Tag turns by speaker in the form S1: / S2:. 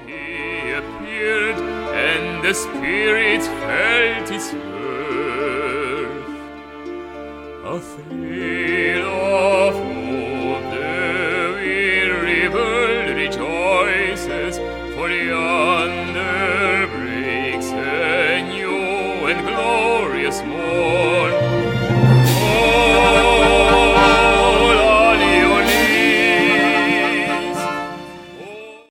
S1: he appeared, and the Spirit felt its worth. A thrill of all the weary world rejoices, for the